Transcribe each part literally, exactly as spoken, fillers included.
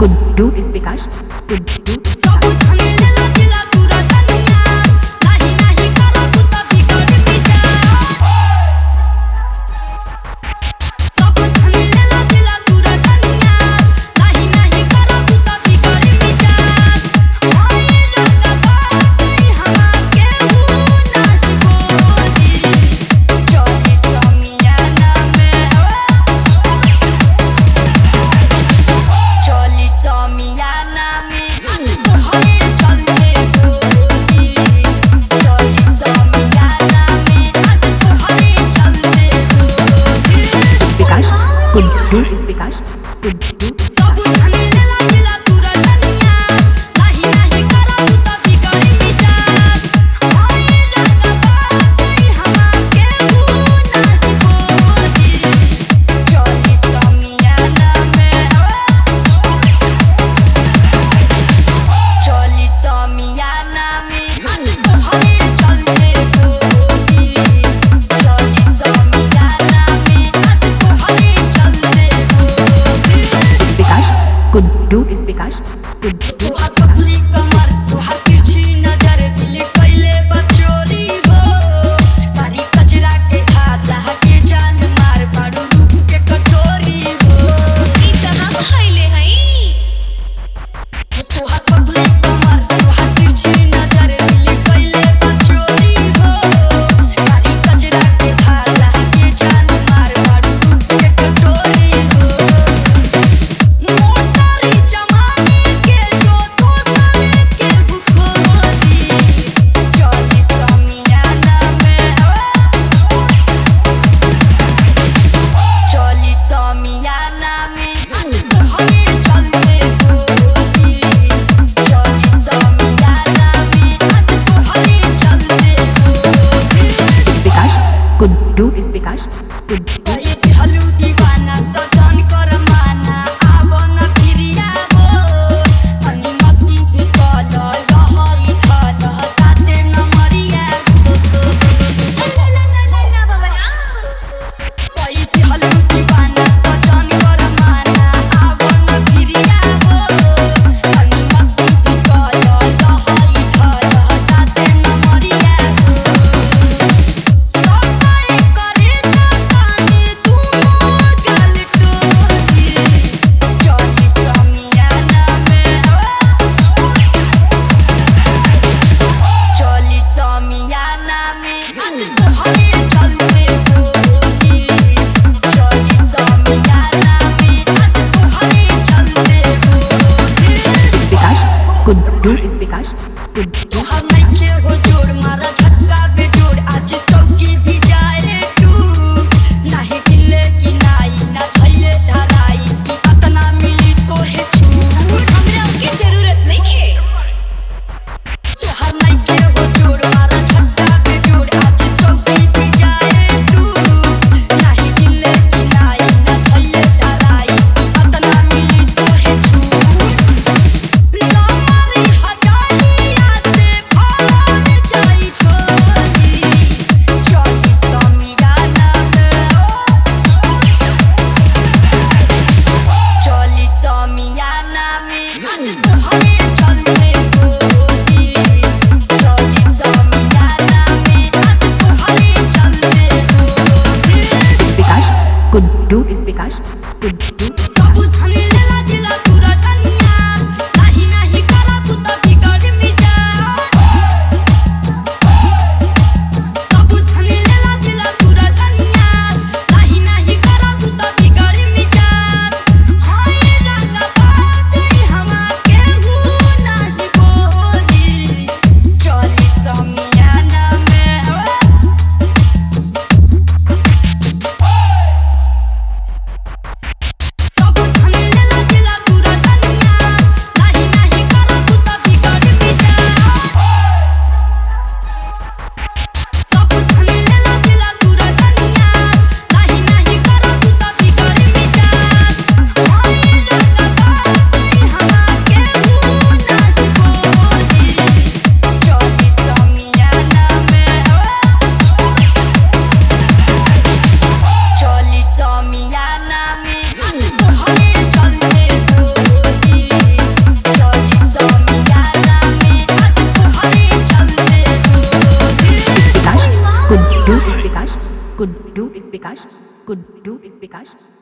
गुड्डू विकास गुड्डू गुड्डू विकास गुड्डू गुड्डू विकास गुड्डू पतली कमर तुहार तिरछी नजर दिल कैले बचोरी हो तारी कचरा के खाता के जान मार पाड़ू रूप के कटोरी हो ई तना खइले हई तुहार पतली कमर तुहार तिरछी नजर दिल कैले बचोरी हो तारी कचरा के खाता के जान मार पाड़ू रूप के कटोरी हो गुड्डू विकास गुड्डू हलू दीवाना तो जान कर माना आव न फिरिया हो तनी मस्ती तू कल लहरी थल ताते न मरिया कोई हलू दीवाना तो जान कर माना आव न फिरिया हो तनी मस्ती तू कल लहरी थल ताते न मरिया गुड्डू विकास गुड्डू हम नइखे हो जोड़ मारा झटका पे जोड़ आज चौकी भी जाए टू नाही किले की नाई ना थैले धराई की कतना मिली तो है छूट हमरा की जरूरत नइखे हम नइखे हो जोड़ मारा झटका पे जोड़ आज चौकी भी जाए टू नाही किले की नाई ना थैले धराई की कतना मिली तो है छूट हजारिया से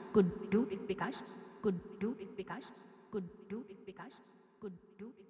गुड्डू विकास गुड्डू विकास गुड्डू विकास गुड्डू